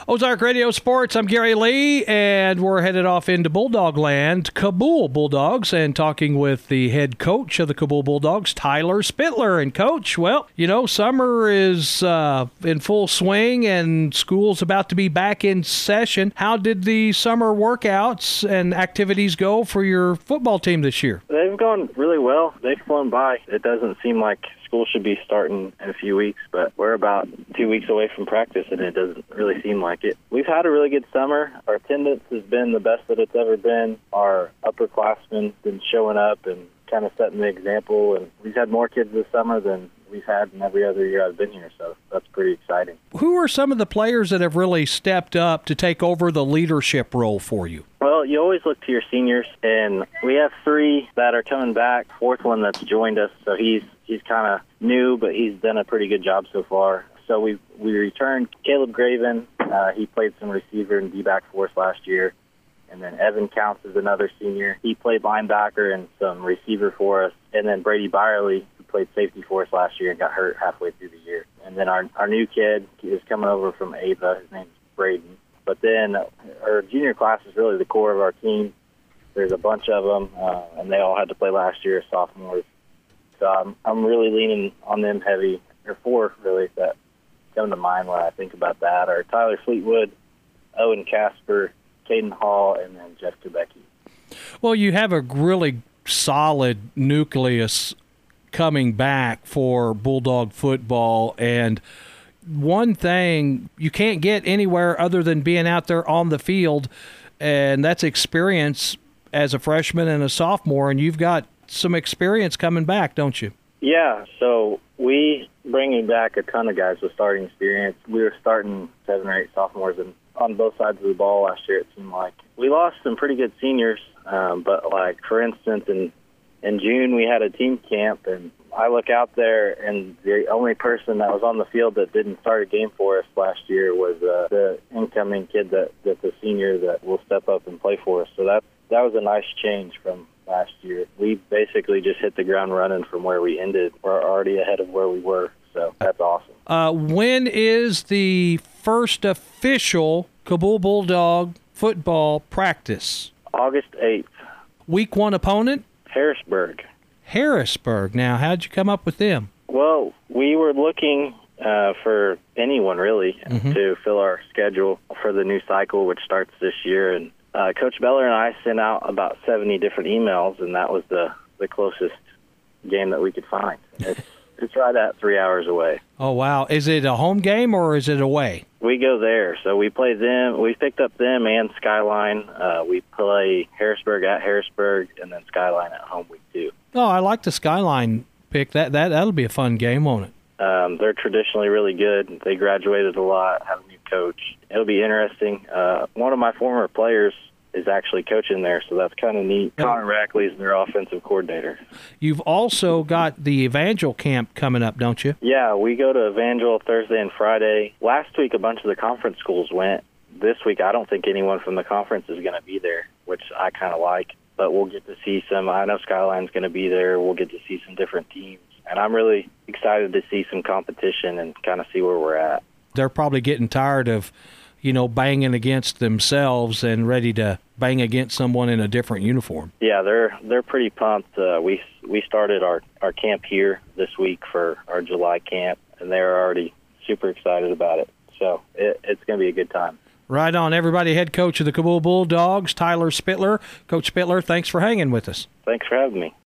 Ozark Radio Sports, I'm Gary Lee, and we're headed off into Bulldog Land, Cabool Bulldogs, and talking with the head coach of the Cabool Bulldogs, Tyler Spittler. And, Coach, well, you know, summer is in full swing, and school's about to be back in session. How did the summer workouts and activities go for your football team this year? They've gone really well. They've flown by. It doesn't seem like school should be starting in a few weeks, but we're about 2 weeks away from practice, and it doesn't really seem like it. We've had a really good summer. Our attendance has been the best that it's ever been. Our upperclassmen have been showing up and kind of setting the example, and we've had more kids this summer than we've had in every other year I've been here, so that's pretty exciting. Who are some of the players that have really stepped up to take over the leadership role for you? Well, you always look to your seniors, and we have 3 that are coming back. 4th one that's joined us, so he's kind of new, but he's done a pretty good job so far. So we returned Caleb Graven. He played some receiver and D-back for us last year. And then Evan Counts is another senior. He played linebacker and some receiver for us. And then Brady Byerly, who played safety for us last year and got hurt halfway through the year. And then our new kid is coming over from Ava. His name's Braden. But then our junior class is really the core of our team. There's a bunch of them, and they all had to play last year as sophomores. So I'm really leaning on them heavy. There are 4 really that come to mind when I think about that, are Tyler Fleetwood, Owen Casper, Caden Hall, and then Jeff Kubecki. Well, you have a really solid nucleus coming back for Bulldog football, and one thing you can't get anywhere other than being out there on the field, and that's experience as a freshman and a sophomore, and you've got some experience coming back, don't you? Yeah, so we bringing back a ton of guys with starting experience. We were starting 7 or 8 sophomores and on both sides of the ball last year, it seemed like. We lost some pretty good seniors, but, like, for instance, in June we had a team camp, and I look out there, and the only person that was on the field that didn't start a game for us last year was the incoming kid that's a senior that will step up and play for us. So that was a nice change from last year. We basically just hit the ground running from where we ended. We're already ahead of where we were, so that's awesome. When is the first official Cabool Bulldog football practice? August 8th. Week 1 opponent? Harrisburg. Harrisburg. Now, how'd you come up with them? Well, we were looking for anyone, really, to fill our schedule for the new cycle, which starts this year. And Coach Beller and I sent out about 70 different emails, and that was the closest game that we could find. It's right at 3 hours away. Oh, wow. Is it a home game or is it away? We go there. So we play them. We picked up them and Skyline. We play Harrisburg at Harrisburg and then Skyline at home week 2. Oh, I like the Skyline pick. That'll be a fun game, won't it? They're traditionally really good. They graduated a lot, have a new coach. It'll be interesting. One of my former players is actually coaching there, so that's kind of neat. Connor Rackley is their offensive coordinator. You've also got the Evangel camp coming up, don't you? Yeah, we go to Evangel Thursday and Friday. Last week, a bunch of the conference schools went. This week, I don't think anyone from the conference is going to be there, which I kind of like. But we'll get to see some. I know Skyline's going to be there. We'll get to see some different teams. And I'm really excited to see some competition and kind of see where we're at. They're probably getting tired of, banging against themselves and ready to bang against someone in a different uniform. Yeah, they're pretty pumped. We started our camp here this week for our July camp, and they're already super excited about it. So it's going to be a good time. Right on, everybody. Head coach of the Cabool Bulldogs, Tyler Spittler. Coach Spittler, thanks for hanging with us. Thanks for having me.